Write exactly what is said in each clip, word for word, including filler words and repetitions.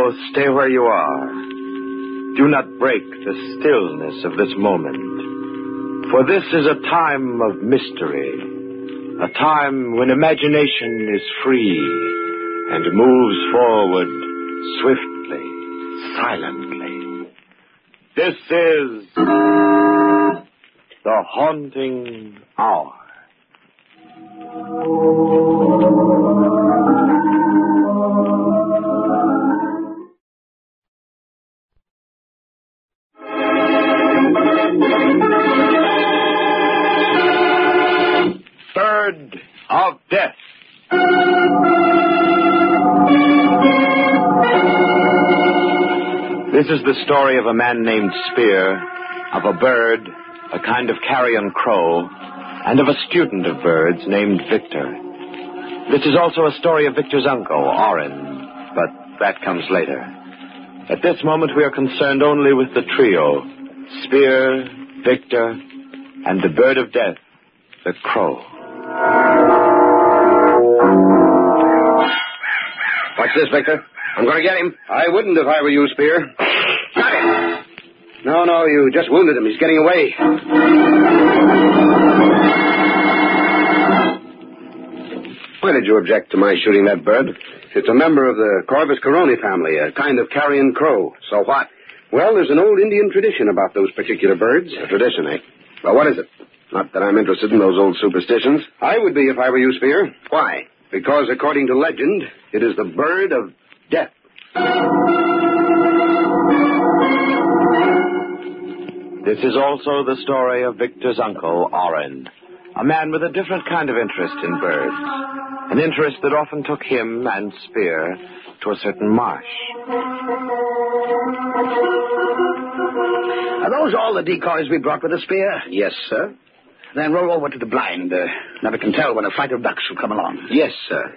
now stay where you are. Do not break the stillness of this moment. For this is a time of mystery. A time when imagination is free and moves forward swiftly, silently. This is the Haunting Hour. Bird of Death. This is the story of a man named Spear, of a bird, a kind of carrion crow, and of a student of birds named Victor. This is also a story of Victor's uncle, Oren, but that comes later. At this moment, we are concerned only with the trio, Spear, Victor, and the bird of death, the crow. Watch this, Victor. I'm going to get him. I wouldn't if I were you, Spear. Got him. No, no, you just wounded him. He's getting away. Why did you object to my shooting that bird? It's a member of the Corvus Coroni family, a kind of carrion crow. So what? Well, there's an old Indian tradition about those particular birds. A tradition, eh? Well, what is it? Not that I'm interested in those old superstitions. I would be if I were you, Spear. Why? Because, according to legend, it is the bird of death. This is also the story of Victor's uncle, Oren, a man with a different kind of interest in birds, an interest that often took him and Spear to a certain marsh. Are those all the decoys we brought with us, Spear? Yes, sir. Then roll over to the blind. Uh, never can tell when a flight of ducks will come along. Yes, sir.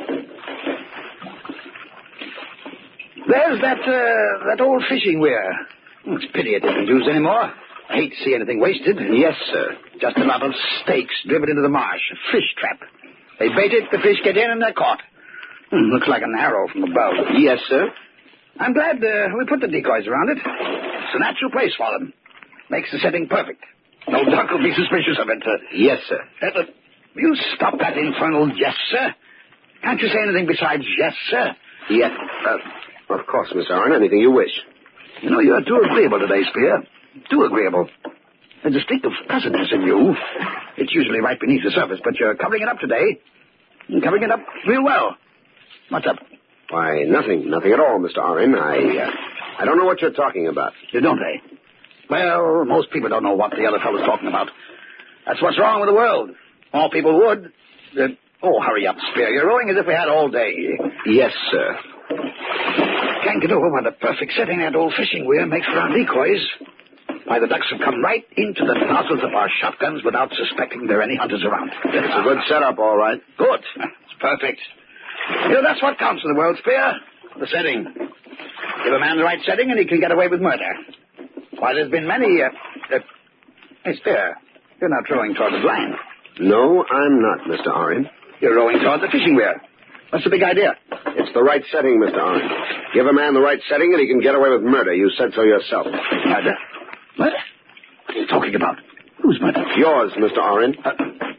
There's that, uh, that old fishing weir. Oh, it's a pity it isn't used anymore. I hate to see anything wasted. Yes, sir. Just a lot of stakes driven into the marsh. A fish trap. They bait it, the fish get in, and they're caught. Hmm, looks like an arrow from above. Yes, sir. I'm glad uh, we put the decoys around it. It's a natural place for them. Makes the setting perfect. No duck will be suspicious of it. Uh, yes, sir. Uh, you stop that infernal yes, sir. Can't you say anything besides yes, sir? Yes. Uh, of course, Miss Oren. Anything you wish. You know, you're too agreeable today, Spear. Too agreeable. There's a streak of cussedness in you. It's usually right beneath the surface, but you're covering it up today. You're covering it up real well. What's up? Why, nothing. Nothing at all, Mister Oren. I, uh, I don't know what you're talking about. You don't, eh? Well, most people don't know what the other fellow's talking about. That's what's wrong with the world. All people would. Uh, oh, hurry up, Spear. You're rowing as if we had all day. Yes, sir. Can't get over what a perfect setting that old fishing weir makes for our decoys. Why, the ducks have come right into the nozzles of our shotguns without suspecting there are any hunters around. It's a good setup, all right. Good. It's perfect. You know, that's what counts in the world, Spear. The setting. Give a man the right setting and he can get away with murder. Why, there's been many, uh... uh hey, Spear, you're not rowing toward the blind. No, I'm not, Mister Oren. You're rowing toward the fishing weir. What's the big idea? It's the right setting, Mister Oren. Give a man the right setting and he can get away with murder. You said so yourself. Murder? Murder? What are you talking about? Whose murder? Yours, Mister Oren. Uh,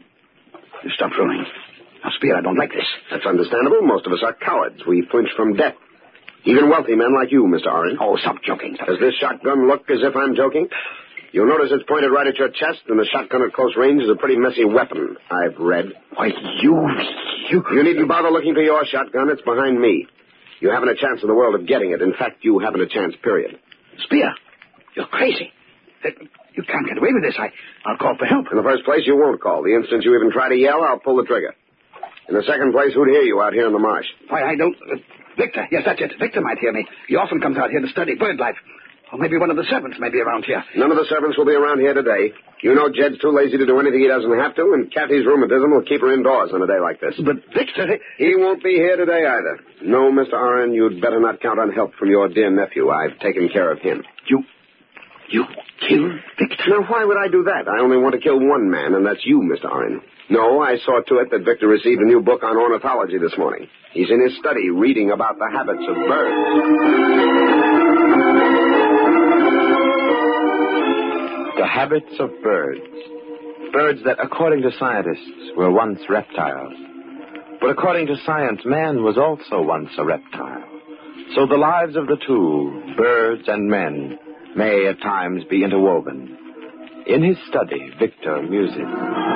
you stop rowing. Now, Spear, I don't like this. That's understandable. Most of us are cowards. We flinch from death. Even wealthy men like you, Mister Oren. Oh, stop joking. Does this shotgun look as if I'm joking? You'll notice it's pointed right at your chest, and the shotgun at close range is a pretty messy weapon, I've read. Why, you... You... You needn't bother looking for your shotgun. It's behind me. You haven't a chance in the world of getting it. In fact, you haven't a chance, period. Spear, you're crazy. You can't get away with this. I, I'll call for help. In the first place, you won't call. The instant you even try to yell, I'll pull the trigger. In the second place, who'd hear you out here in the marsh? Why, I don't... Uh, Victor, yes, that's it. Victor might hear me. He often comes out here to study bird life. Or maybe one of the servants may be around here. None of the servants will be around here today. You know Jed's too lazy to do anything he doesn't have to, and Kathy's rheumatism will keep her indoors on a day like this. But Victor... He won't be here today either. No, Mister Oren, you'd better not count on help from your dear nephew. I've taken care of him. You... You killed Victor? Now, why would I do that? I only want to kill one man, and that's you, Mister Oren. No, I saw to it that Victor received a new book on ornithology this morning. He's in his study reading about the habits of birds. The habits of birds. Birds that, according to scientists, were once reptiles. But according to science, man was also once a reptile. So the lives of the two, birds and men, may at times be interwoven. In his study, Victor muses.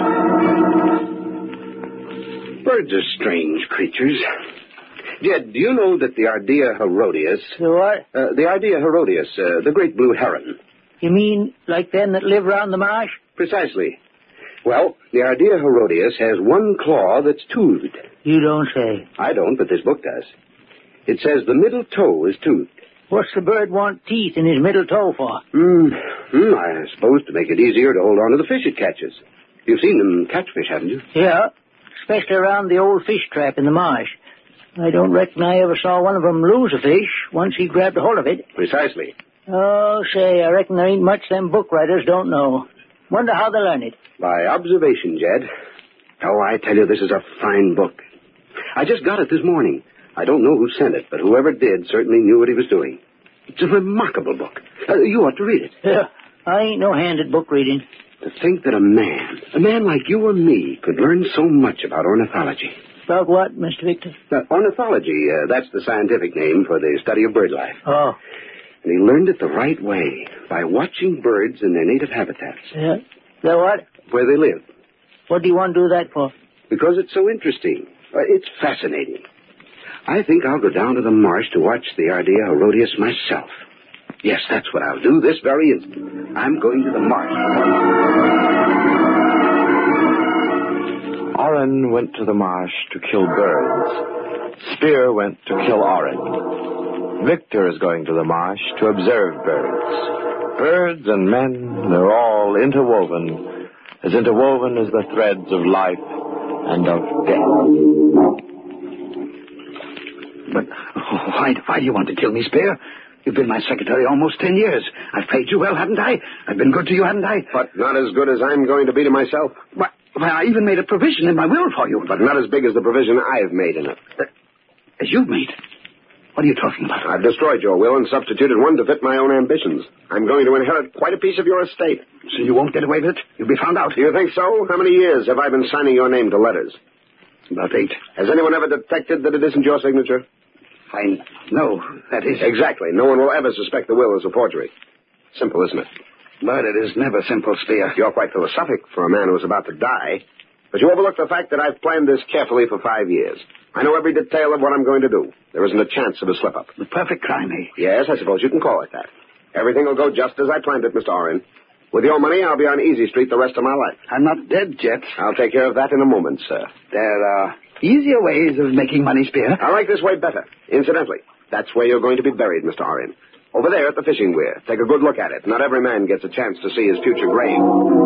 Birds are strange creatures. Jed, do you know that the Ardea herodias... The what? Uh, the Ardea herodias, uh, the great blue heron. You mean like them that live round the marsh? Precisely. Well, the Ardea herodias has one claw that's toothed. You don't say. I don't, but this book does. It says the middle toe is toothed. What's the bird want teeth in his middle toe for? Hmm, mm, I suppose to make it easier to hold on to the fish it catches. You've seen them catch fish, haven't you? Yeah, especially around the old fish trap in the marsh. I don't reckon I ever saw one of them lose a fish once he grabbed a hold of it. Precisely. Oh, say, I reckon there ain't much them book writers don't know. Wonder how they learn it. By observation, Jed. Oh, I tell you, this is a fine book. I just got it this morning. I don't know who sent it, but whoever did certainly knew what he was doing. It's a remarkable book. Uh, you ought to read it. Yeah, I ain't no hand at book reading. To think that a man, a man like you or me, could learn so much about ornithology. About what, Mister Victor? Uh, ornithology, uh, that's the scientific name for the study of bird life. Oh. And he learned it the right way, by watching birds in their native habitats. Yeah. The what? Where they live. What do you want to do that for? Because it's so interesting. Uh, it's fascinating. I think I'll go down to the marsh to watch the Ardea herodias myself. Yes, that's what I'll do this very instant. I'm going to the marsh. Oren went to the marsh to kill birds. Spear went to kill Oren. Victor is going to the marsh to observe birds. Birds and men, they're all interwoven, as interwoven as the threads of life and of death. But why, why do you want to kill me, Spear? You've been my secretary almost ten years. I've paid you well, haven't I? I've been good to you, haven't I? But not as good as I'm going to be to myself. Why, why I even made a provision in my will for you. But not as big as the provision I've made in it. Uh, as you've made? What are you talking about? I've destroyed your will and substituted one to fit my own ambitions. I'm going to inherit quite a piece of your estate. So you won't get away with it? You'll be found out. Do you think so? How many years have I been signing your name to letters? About eight. Has anyone ever detected that it isn't your signature? I know, that is... Exactly. No one will ever suspect the will as a forgery. Simple, isn't it? But it is never simple, Spear. You're quite philosophic for a man who's about to die. But you overlook the fact that I've planned this carefully for five years. I know every detail of what I'm going to do. There isn't a chance of a slip-up. The perfect crime, eh? Yes, I suppose you can call it that. Everything will go just as I planned it, Mister Oren. With your money, I'll be on Easy Street the rest of my life. I'm not dead yet. I'll take care of that in a moment, sir. There are easier ways of making money, Spear. I like this way better. Incidentally, that's where you're going to be buried, Mister Oren. Over there at the fishing weir. Take a good look at it. Not every man gets a chance to see his future grave.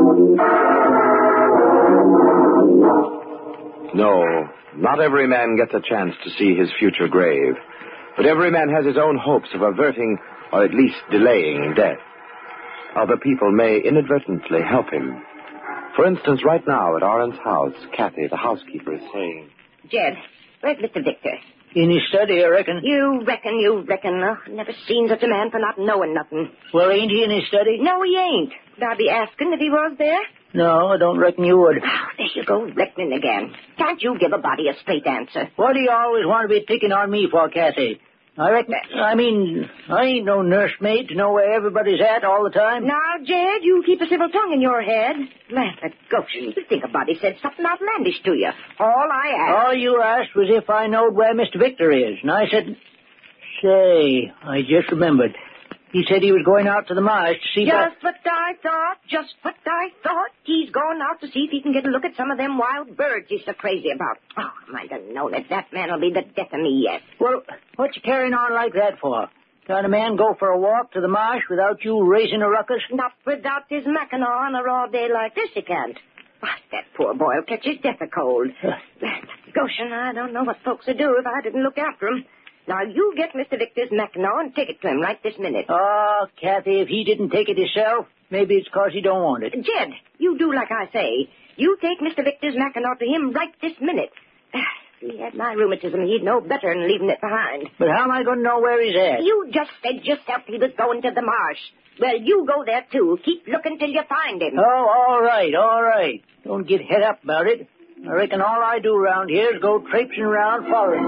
No, not every man gets a chance to see his future grave. But every man has his own hopes of averting or at least delaying death. Other people may inadvertently help him. For instance, right now at Oren's house, Kathy, the housekeeper, is saying... Jed, where's Mister Victor? In his study, I reckon. You reckon, you reckon. Oh, never seen such a man for not knowing nothing. Well, ain't he in his study? No, he ain't. Would I be asking if he was there? No, I don't reckon you would. Oh, there you go, reckoning again. Can't you give a body a straight answer? What do you always want to be picking on me for, Kathy? I reckon, I mean, I ain't no nursemaid to know where everybody's at all the time. Now, Jed, you keep a civil tongue in your head. Land of Goshen, you think a body said something outlandish to you. All I asked... All you asked was if I knowed where Mister Victor is, and I said... Say, I just remembered. He said he was going out to the marsh to see... Just what I thought, just what I thought. He's going out to see if he can get a look at some of them wild birds he's so crazy about. Oh, I might have known it. That man will be the death of me yet. Well, what you carrying on like that for? Can a man go for a walk to the marsh without you raising a ruckus? Not without his mackinaw on a raw day like this, he can't. Why, that poor boy'll catch his death of cold. Goshen, I don't know what folks would do if I didn't look after him. Now, you get Mister Victor's mackinaw and take it to him right this minute. Oh, Kathy, if he didn't take it himself, maybe it's because he don't want it. Jed, you do like I say. You take Mister Victor's Mackinaw to him right this minute. If he had my rheumatism, he'd know better than leaving it behind. But how am I going to know where he's at? You just said yourself he was going to the marsh. Well, you go there, too. Keep looking till you find him. Oh, all right, all right. Don't get head up about it. I reckon all I do around here is go traipsing around following.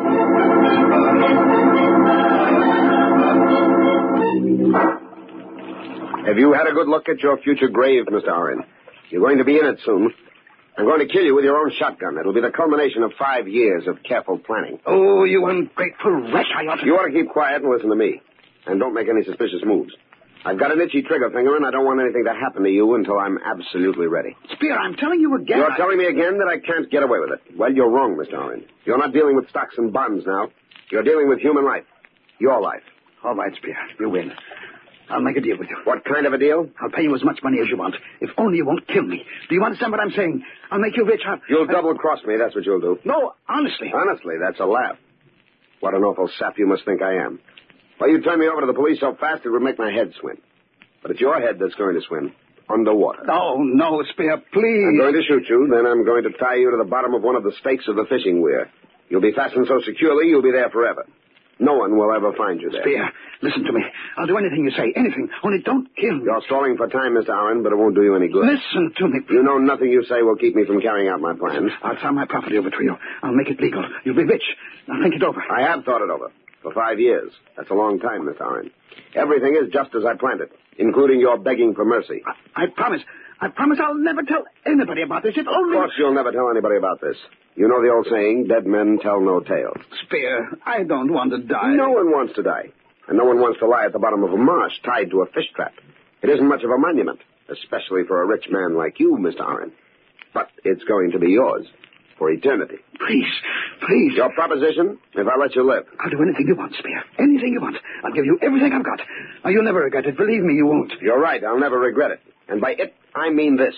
Have you had a good look at your future grave, Mister Oren? You're going to be in it soon. I'm going to kill you with your own shotgun. It'll be the culmination of five years of careful planning. Oh, you ungrateful wretch. I ought to... You ought to keep quiet and listen to me. And don't make any suspicious moves. I've got an itchy trigger finger, and I don't want anything to happen to you until I'm absolutely ready. Spear, I'm telling you again. You're I... telling me again that I can't get away with it. Well, you're wrong, Mister Oren. You're not dealing with stocks and bonds now. You're dealing with human life. Your life. All right, Spear. You win. I'll make a deal with you. What kind of a deal? I'll pay you as much money as you want, if only you won't kill me. Do you understand what I'm saying? I'll make you rich. I'll... You'll double-cross me, that's what you'll do. No, honestly. Honestly, that's a laugh. What an awful sap you must think I am. Well, you turn me over to the police so fast it would make my head swim. But it's your head that's going to swim underwater. No, no, Spear, please. I'm going to shoot you, then I'm going to tie you to the bottom of one of the stakes of the fishing weir. You'll be fastened so securely you'll be there forever. No one will ever find you there. Spear, listen to me. I'll do anything you say, anything. Only don't kill me. You're stalling for time, Mister Oren, but it won't do you any good. Listen to me. You know nothing you say will keep me from carrying out my plans. I'll sign my property over to you. I'll make it legal. You'll be rich. Now think it over. I have thought it over. For five years. That's a long time, Mister Oren. Everything is just as I planned it, including your begging for mercy. I, I promise. I promise I'll never tell anybody about this. If only... Of course you'll never tell anybody about this. You know the old saying, dead men tell no tales. Spear, I don't want to die. No one wants to die. And no one wants to lie at the bottom of a marsh tied to a fish trap. It isn't much of a monument, especially for a rich man like you, Mister Oren. But it's going to be yours for eternity. Please, please. Your proposition, if I let you live. I'll do anything you want, Spear. Anything you want. I'll give you everything I've got. Now, you'll never regret it. Believe me, you won't. You're right. I'll never regret it. And by it, I mean this.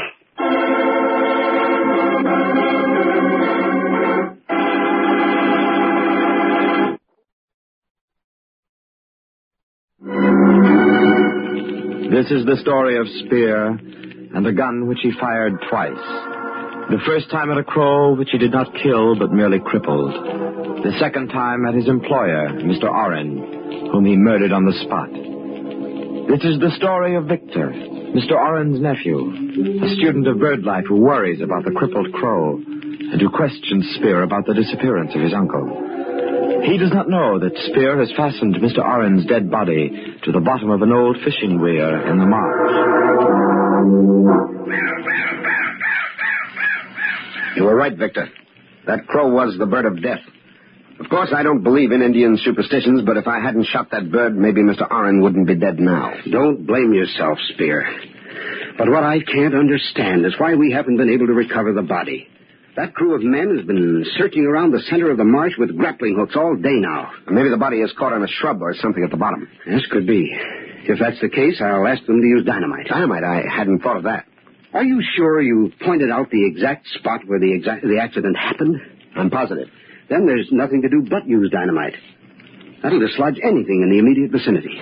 This is the story of Spear and the gun which he fired twice. The first time at a crow which he did not kill but merely crippled. The second time at his employer, Mister Oren, whom he murdered on the spot. This is the story of Victor, Mister Oren's nephew, a student of bird life who worries about the crippled crow and who questions Spear about the disappearance of his uncle. He does not know that Spear has fastened Mister Oren's dead body to the bottom of an old fishing weir in the marsh. You were right, Victor. That crow was the bird of death. Of course, I don't believe in Indian superstitions, but if I hadn't shot that bird, maybe Mister Oren wouldn't be dead now. Don't blame yourself, Spear. But what I can't understand is why we haven't been able to recover the body. That crew of men has been searching around the center of the marsh with grappling hooks all day now. Maybe the body is caught on a shrub or something at the bottom. Yes, could be. If that's the case, I'll ask them to use dynamite. Dynamite? I hadn't thought of that. Are you sure you pointed out the exact spot where the exact the accident happened? I'm positive. Then there's nothing to do but use dynamite. That'll dislodge anything in the immediate vicinity.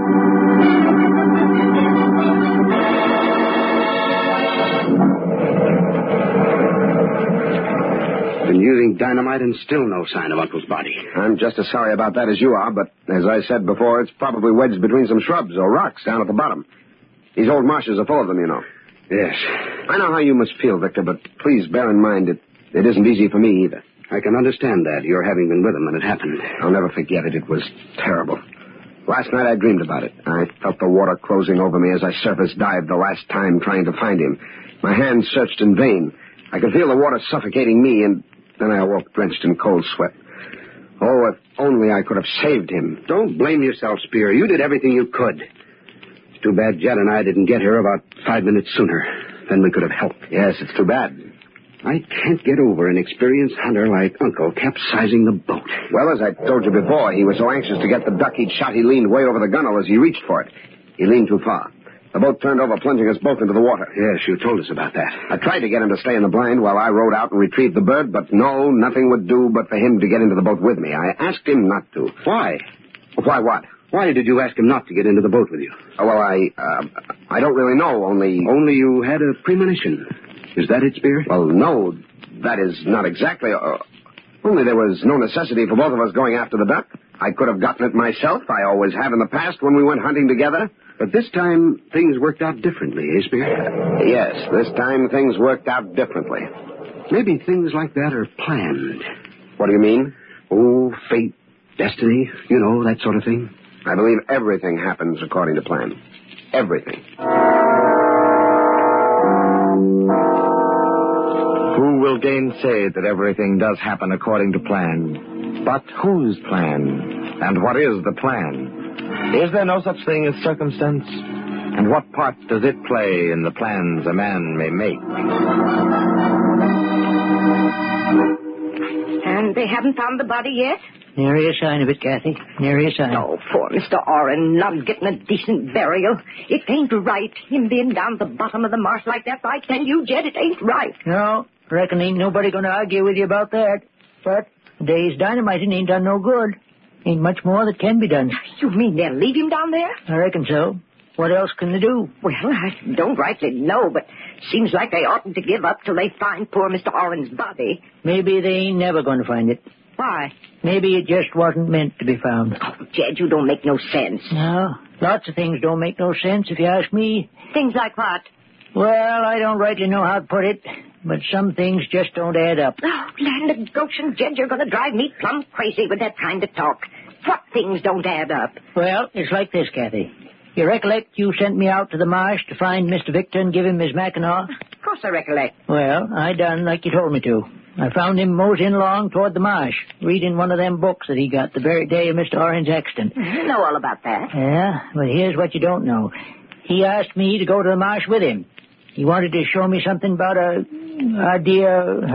Been using dynamite and still no sign of Uncle's body. I'm just as sorry about that as you are, but as I said before, it's probably wedged between some shrubs or rocks down at the bottom. These old marshes are full of them, you know. Yes. I know how you must feel, Victor, but please bear in mind it, it isn't easy for me either. I can understand that, your having been with him when it happened. I'll never forget it. It was terrible. Last night I dreamed about it. I felt the water closing over me as I surface dived the last time trying to find him. My hands searched in vain. I could feel the water suffocating me, and then I awoke drenched in cold sweat. Oh, if only I could have saved him. Don't blame yourself, Spear. You did everything you could. It's too bad Jed and I didn't get here about five minutes sooner. Then we could have helped. Yes, it's too bad. I can't get over an experienced hunter like Uncle capsizing the boat. Well, as I told you before, he was so anxious to get the duck he'd shot, he leaned way over the gunwale as he reached for it. He leaned too far. The boat turned over, plunging us both into the water. Yes, you told us about that. I tried to get him to stay in the blind while I rowed out and retrieved the bird, but no, nothing would do but for him to get into the boat with me. I asked him not to. Why? Why what? Why did you ask him not to get into the boat with you? Oh, well, I, uh, I don't really know, only... Only you had a premonition. Is that it, Spear? Well, no, that is not exactly. Uh, only there was no necessity for both of us going after the duck. I could have gotten it myself. I always have in the past when we went hunting together. But this time, things worked out differently, eh, Spear? Yes, this time things worked out differently. Maybe things like that are planned. What do you mean? Oh, fate, destiny, you know, that sort of thing. I believe everything happens according to plan. Everything. Who will gainsay that everything does happen according to plan? But whose plan? And what is the plan? Is there no such thing as circumstance? And what part does it play in the plans a man may make? And they haven't found the body yet? Nary a sign of it, Kathy. Nary a sign. Oh, poor Mister Orrin, not getting a decent burial. It ain't right, him being down the bottom of the marsh like that. I tell you, Jed, it ain't right. No, reckon ain't nobody going to argue with you about that. But a day's dynamiting ain't done no good. Ain't much more that can be done. You mean they'll leave him down there? I reckon so. What else can they do? Well, I don't rightly know, but seems like they oughtn't to give up till they find poor Mister Orrin's body. Maybe they ain't never going to find it. Why? Maybe it just wasn't meant to be found. Oh, Jed, you don't make no sense. No, lots of things don't make no sense if you ask me. Things like what? Well, I don't rightly know how to put it, but some things just don't add up. Oh, land of Goshen, Jed, you're going to drive me plumb crazy with that kind of talk. What things don't add up? Well, it's like this, Kathy. You recollect you sent me out to the marsh to find Mister Victor and give him his Mackinaw? Of course I recollect. Well, I done like you told me to. I found him moseying along toward the marsh, reading one of them books that he got the very day of Mister Orrin's accident. I know all about that. Yeah, but here's what you don't know. He asked me to go to the marsh with him. He wanted to show me something about a idea,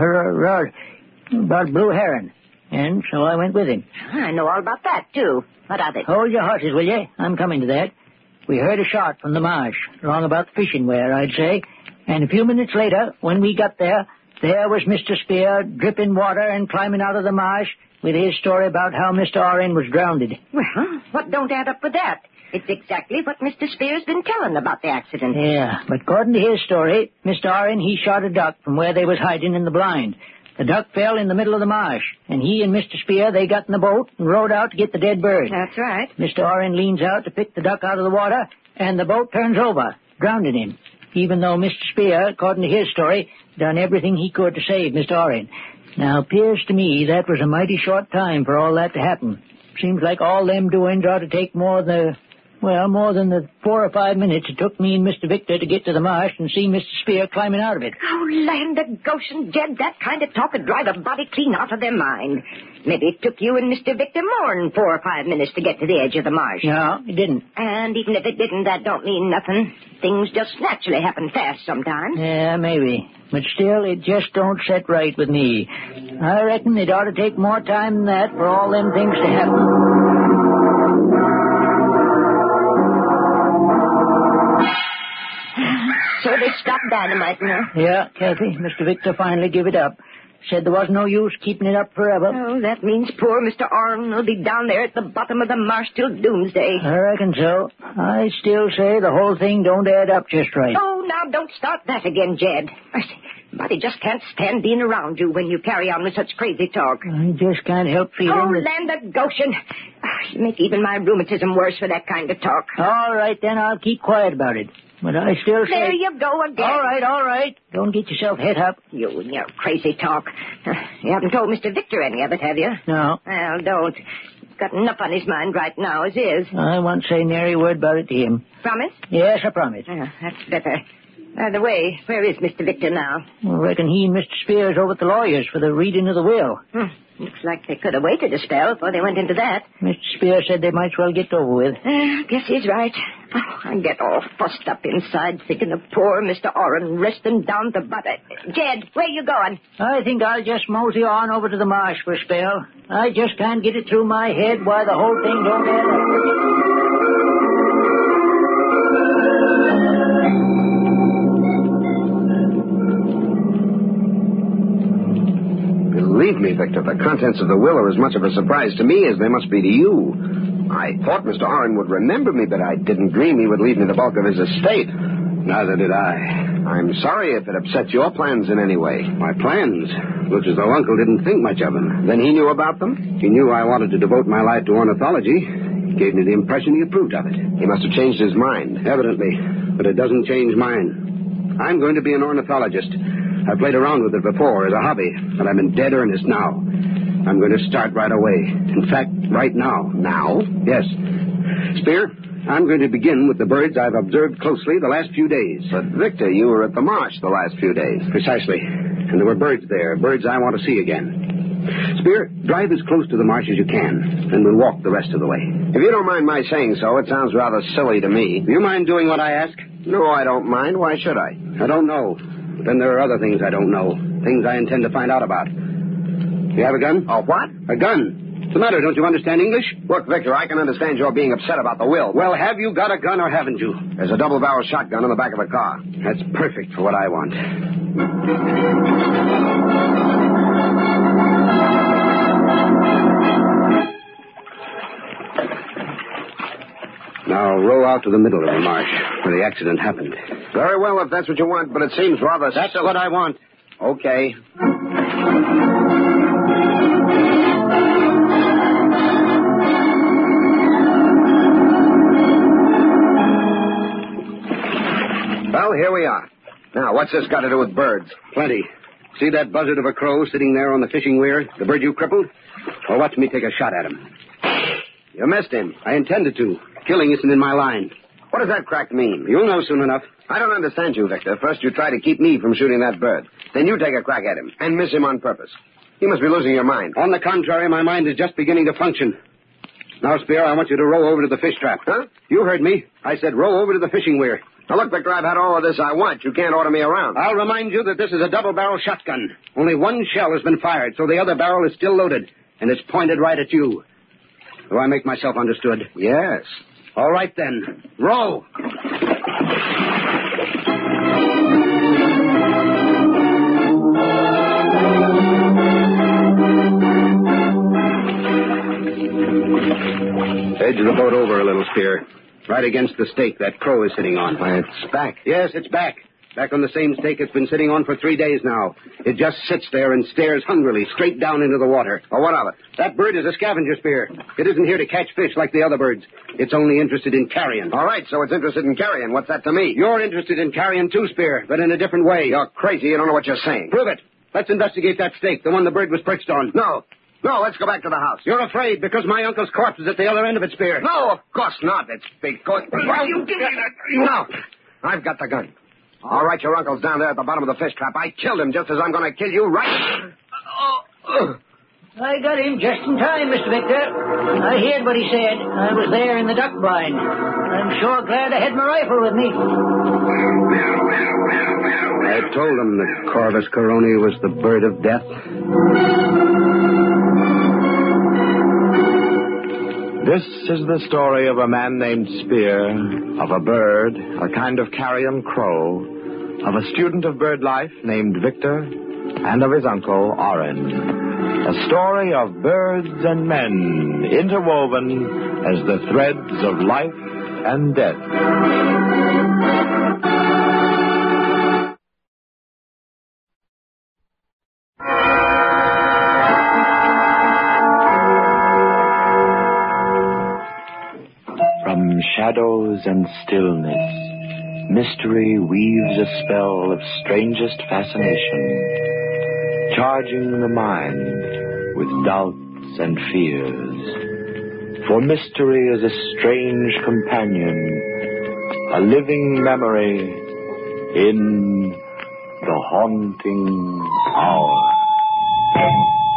her, about blue heron. And so I went with him. I know all about that, too. What of it? Hold your horses, will you? I'm coming to that. We heard a shot from the marsh, along about the fishing weir, I'd say. And a few minutes later, when we got there, there was Mister Spear, dripping water and climbing out of the marsh with his story about how Mister Orrin was drowned. Well, what don't add up with that? It's exactly what Mister Spear's been telling about the accident. Yeah, but according to his story, Mister Orrin, he shot a duck from where they was hiding in the blind. The duck fell in the middle of the marsh, and he and Mister Spear, they got in the boat and rowed out to get the dead bird. That's right. Mister Orrin leans out to pick the duck out of the water, and the boat turns over, drowning him, even though Mister Spear, according to his story, done everything he could to save Mister Orrin. Now, appears to me that was a mighty short time for all that to happen. Seems like all them doings ought to take more than the... Well, more than the four or five minutes it took me and Mister Victor to get to the marsh and see Mister Spear climbing out of it. Oh, land of Goshen, Jed, that kind of talk would drive a body clean out of their mind. Maybe it took you and Mister Victor more than four or five minutes to get to the edge of the marsh. No, it didn't. And even if it didn't, that don't mean nothing. Things just naturally happen fast sometimes. Yeah, maybe. But still, it just don't set right with me. I reckon it ought to take more time than that for all them things to happen. So they stopped dynamiting her? Yeah, Kathy. Mister Victor finally gave it up. Said there was no use keeping it up forever. Oh, that means poor Mister Orrin will be down there at the bottom of the marsh till doomsday. I reckon so. I still say the whole thing don't add up just right. Oh, now don't start that again, Jed. I say, Buddy just can't stand being around you when you carry on with such crazy talk. I just can't help feeling... Oh, that... land of Goshen. You make even my rheumatism worse for that kind of talk. All right, then I'll keep quiet about it. But I still say... There you go again. All right, all right. Don't get yourself het up. You and your crazy talk. Uh, you haven't told Mister Victor any of it, have you? No. Well, don't. He's got enough on his mind right now as is. I won't say nary word about it to him. Promise? Yes, I promise. Uh, that's better. By the way, where is Mister Victor now? I reckon he and Mister Spears over at the lawyer's for the reading of the will. Hmm. Looks like they could have waited a spell before they went into that. Mister Spears said they might as well get over with. Uh, guess he's right. Oh, I get all fussed up inside thinking of poor Mister Orrin resting down the butt. Jed, where you going? I think I'll just mosey on over to the marsh for a spell. I just can't get it through my head why the whole thing don't add up. Believe me, Victor, the contents of the will are as much of a surprise to me as they must be to you. I thought Mister Orrin would remember me, but I didn't dream he would leave me the bulk of his estate. Neither did I. I'm sorry if it upset your plans in any way. My plans? Looks as though Uncle didn't think much of them. Then he knew about them? He knew I wanted to devote my life to ornithology. He gave me the impression he approved of it. He must have changed his mind. Evidently. But it doesn't change mine. I'm going to be an ornithologist. I played around with it before as a hobby, but I'm in dead earnest now. I'm going to start right away. In fact, right now. Now? Yes. Spear, I'm going to begin with the birds I've observed closely the last few days. But, Victor, you were at the marsh the last few days. Precisely. And there were birds there, birds I want to see again. Spear, drive as close to the marsh as you can, and we'll walk the rest of the way. If you don't mind my saying so, it sounds rather silly to me. Do you mind doing what I ask? No, I don't mind. Why should I? I don't know. But then there are other things I don't know. Things I intend to find out about. You have a gun? A what? A gun. What's the matter? Don't you understand English? Look, Victor, I can understand your being upset about the will. Well, have you got a gun or haven't you? There's a double-barrel shotgun in the back of the car. That's perfect for what I want. Now, row out to the middle of the marsh where the accident happened. Very well, if that's what you want, but it seems rather... That's what I want. Okay. Well, here we are. Now, what's this got to do with birds? Plenty. See that buzzard of a crow sitting there on the fishing weir? The bird you crippled? Well, watch me take a shot at him. You missed him. I intended to. Killing isn't in my line. What does that crack mean? You'll know soon enough. I don't understand you, Victor. First you try to keep me from shooting that bird. Then you take a crack at him and miss him on purpose. You must be losing your mind. On the contrary, my mind is just beginning to function. Now, Spear, I want you to row over to the fish trap. Huh? You heard me. I said row over to the fishing weir. Now, look, Victor, I've had all of this I want. You can't order me around. I'll remind you that this is a double-barrel shotgun. Only one shell has been fired, so the other barrel is still loaded, and it's pointed right at you. Do I make myself understood? Yes. All right, then. Row. Edge the boat over a little, Spear. Right against the stake that crow is sitting on. Why, it's back. Yes, it's back. Back on the same stake it's been sitting on for three days now. It just sits there and stares hungrily straight down into the water. Well, what of it? That bird is a scavenger, Spear. It isn't here to catch fish like the other birds. It's only interested in carrion. All right, so it's interested in carrion. What's that to me? You're interested in carrion too, Spear, but in a different way. You're crazy. You don't know what you're saying. Prove it. Let's investigate that stake, the one the bird was perched on. No. No, let's go back to the house. You're afraid because my uncle's corpse is at the other end of it, Spear. No, of course not. It's because... Well, you give me that... No. I've got the gun. All right, your uncle's down there at the bottom of the fish trap. I killed him just as I'm going to kill you right... I got him just in time, Mister Victor. I heard what he said. I was there in the duck blind. I'm sure glad I had my rifle with me. I told him that Corvus Coroni was the bird of death. This is the story of a man named Spear, of a bird, a kind of carrion crow, of a student of bird life named Victor, and of his uncle, Orin. A story of birds and men interwoven as the threads of life and death. From shadows and stillness, mystery weaves a spell of strangest fascination, charging the mind with doubts and fears. For mystery is a strange companion, a living memory in the haunting hour.